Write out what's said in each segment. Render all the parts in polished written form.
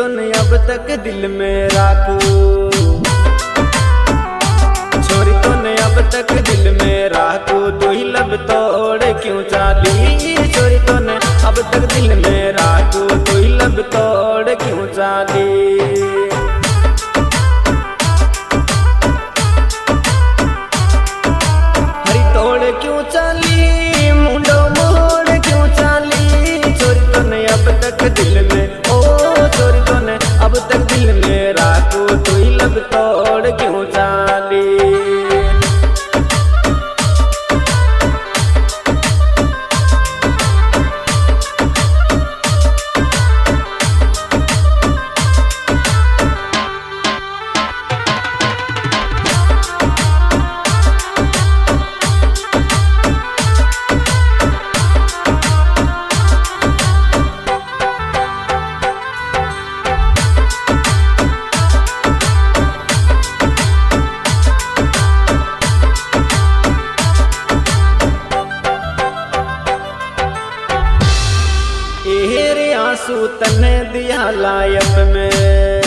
तो नहीं अब तक दिल में राखू, छोरी तो नहीं अब तक दिल में राखू, तू ही लब तोड़ क्यों चाली, छोरी तो नहीं अब तक दिल में राखू, तू ही लब तोड़ क्यों चाली। हरी तोड़ क्यों चाली, मुंडो मोड़ क्यों चाली, छोरी तो नहीं अब तक दिल में, ओ छोरी तो नहीं अब तक दिल में राखू, तू ही लब तोड़ क्यों चाली। आंसू तने दिया लायक में,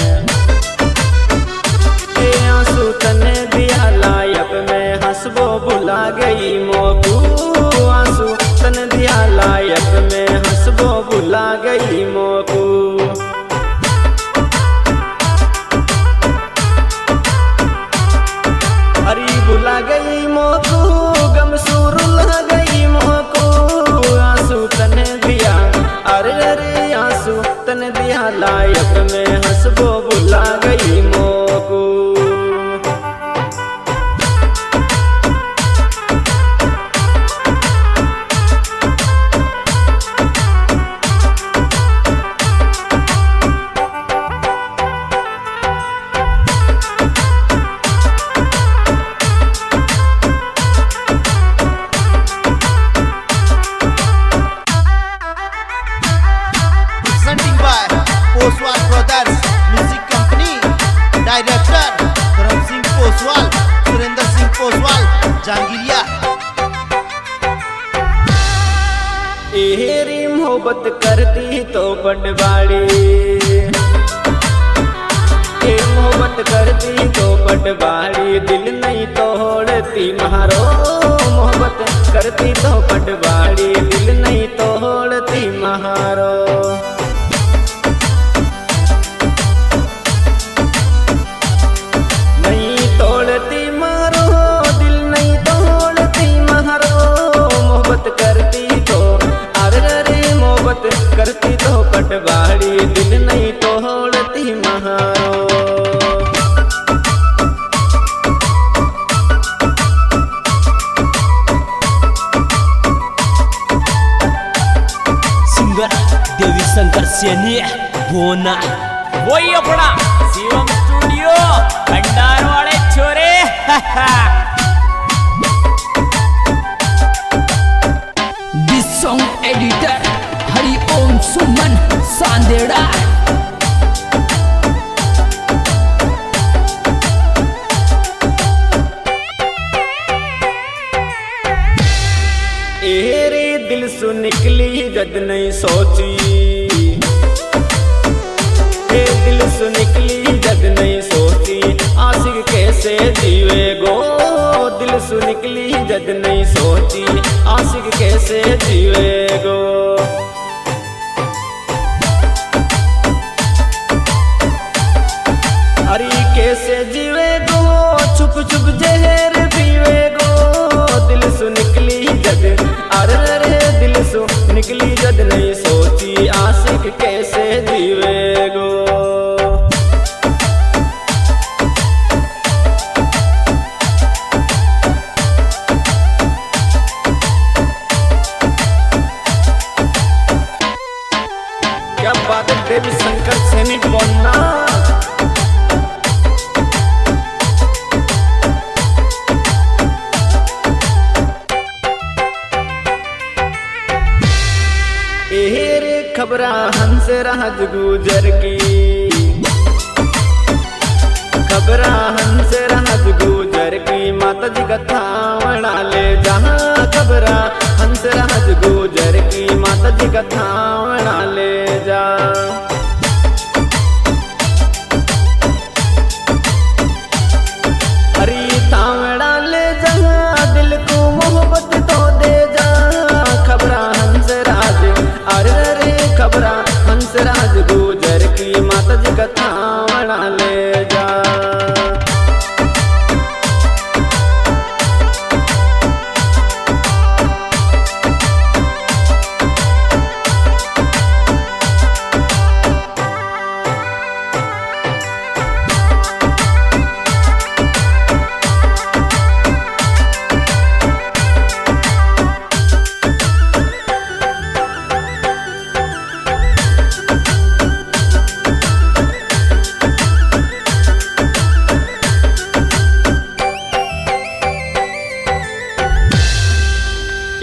आंसू तने दिया लायक में, हंसबो भुला गई मोकू, आंसू तने दिया लायक में, हंसबो भुला गई मोकू। अरे भुला गई मोकू, गम सुरुला गई मोकू, आंसू तने दिया, अरे अरे आंसू तने दिया लायक में, हंसबो भुला गई मोकू। Poswal brothers music company, director Dharam Singh Poswal, Surendra Singh Poswal, जहांगीरिया। एरी मोहब्बत करती तो पटवाड़ी, मोहब्बत करती तो पटवाड़ी, दिल नहीं तोड़ती महारो, मोहब्बत करती तो पटवाड़ी, दिल नहीं तोड़ती महारो। करती तो पटवाड़ी, दिल नहीं तोड़ती महारो। सिंगर देवी शंकर सैनी बोना, वही अपना शिवम स्टूडियो भंडार वाले छोरे। This song editor Hari Om Suman Sandera. एरे दिल सु निकली जद नहीं सोची, ए दिल सु निकली जद नहीं सोची, आशिक कैसे जीवे गो, दिल सु निकली जद नहीं सोची, आशिक कैसे जीवे गो। अरे कैसे जीवे गो, छुप छुप जहर पीवे गो, दिल सु निकली जद, अरे अरे दिल सु निकली जद नहीं सोची, आशिक कैसे जीवे गो। क्या बात है देवी शंकर सैनी बोलना। खबरा हंस राज गुजर की, खबरा हंस राज गुजर की, माता जी कथा बना ले जहाँ, खबरा हंस राज गुजर की, माता जी कथा बना ले जा।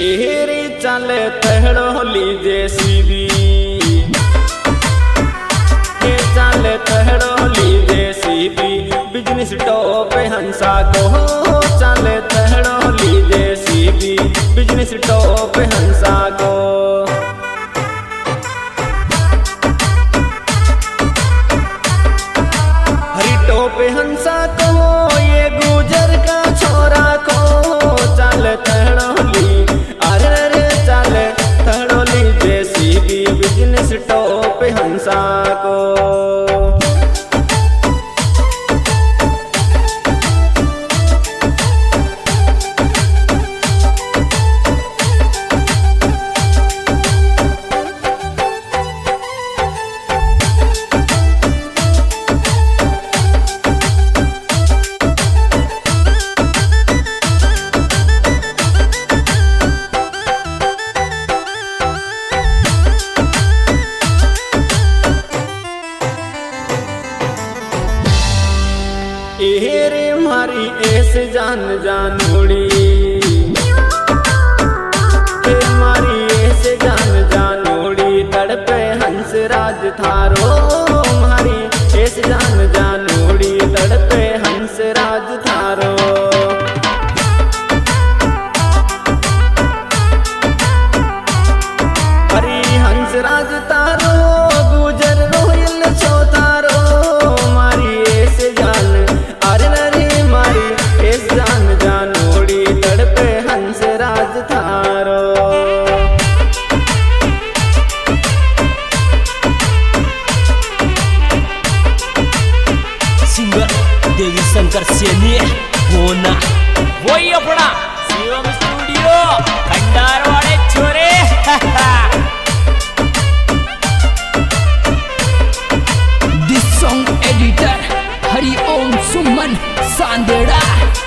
एहरी चले तहड़ो लीजे सीबी चले तहड़ो लीजे सीबी बिजनेस टॉप हंसा को चले तहड़ो लीजे सीबी बिजनेस टॉप हंसा को हरी टॉप हंसा को ये गुजर का छोरा को चले तहड़ो अरे चले तहड़ो लीजे सीबी बिजनेस टॉप हंसा को एहरे मारी ऐसे जान जानोड़ी मारी ऐसे जान जानोड़ी तड़पे हंस राज थारो मारी ऐसे जान जानोड़ी तड़पे हंस राज थारो हरी हंस राज तारो गुजर रोयल छो तारो मारी ऐसे जान अरे मारी ऐसे जान जानोड़ी तड़पे हंस राज थारो सिंगर देवी शंकर सेनी होना वही अपना शिवम स्टूडियो भंडार वाले छोरे this song editor Hari Om Suman Sandera.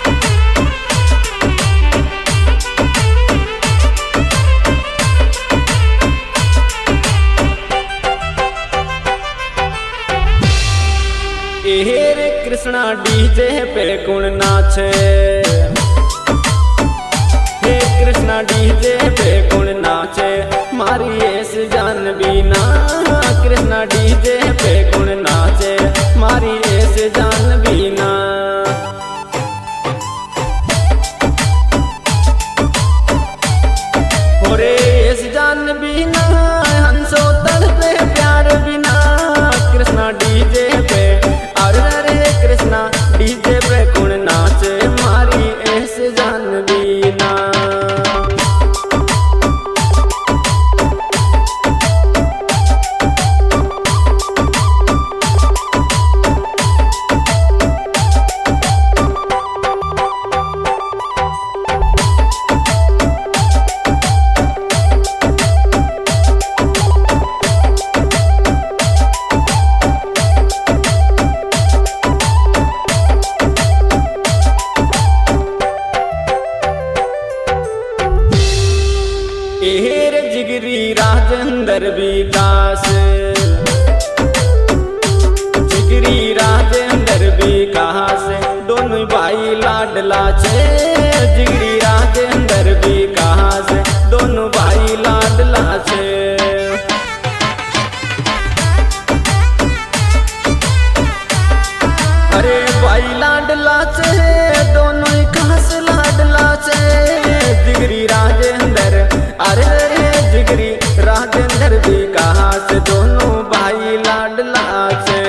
एहरे कृष्णा डीजे पे कुण नाचे हे कृष्णा डीजे पे कुण नाचे मारी ऐस जान बीना कृष्णा डीजे पे कुण नाचे मारी ऐस जान बीना होरे ऐस जान बीना हंसो तड़पे प्यार बिना कृष्णा डीजे पे अरे कृष्णा डीजे पे कुण नाचे मारी ऐसे जान बीना एहरे जिगरी राजेंद्र विकास जिगरी राजेंद्र विकास दोनों भाई लाडला छे जिगरी राजेंद्र विकास दोनों भाई लाडला छे अरे भाई लाडला छे दोनों ही खास लाडला छे जिगरी राजेंद्र अरे जिगरी राजेंद्र विकास दोनों भाई लाडला छे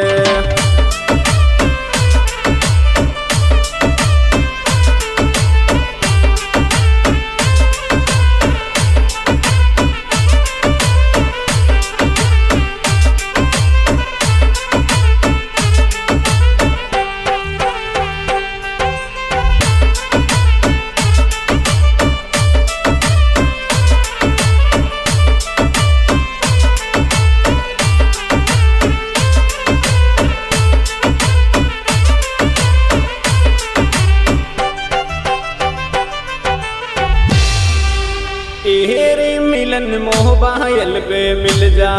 एहरे मिलन मोबाइल पे मिल जा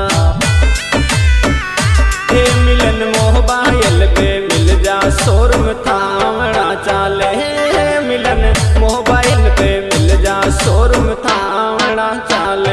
हे मिलन मोबाइल पे मिल जा शोरूम थावड़ा चाले मिलन मोबाइल पे मिल जा शोरूम चाले।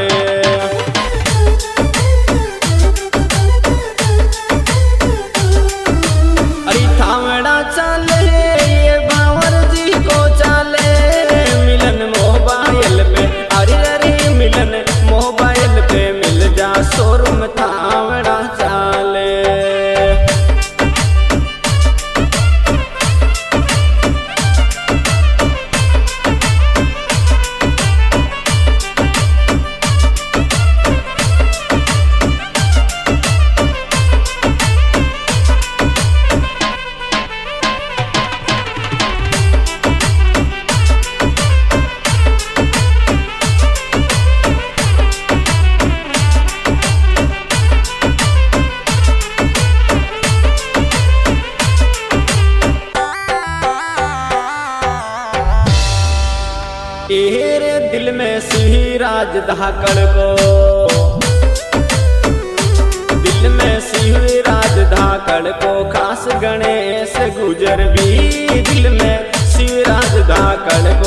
अरे थावड़ा चाले ये बावर जी को चाले, मिलन मोबाइल पे, अरे अरे मिलन मोबाइल पे मिल जा, शोरूम थावड़ा चाले। तेरे दिल में सिंहराज धाकड़ को, दिल में सिंहराज धाकड़ को, खास गणेश गुजर भी दिल में सिंहराज धाकड़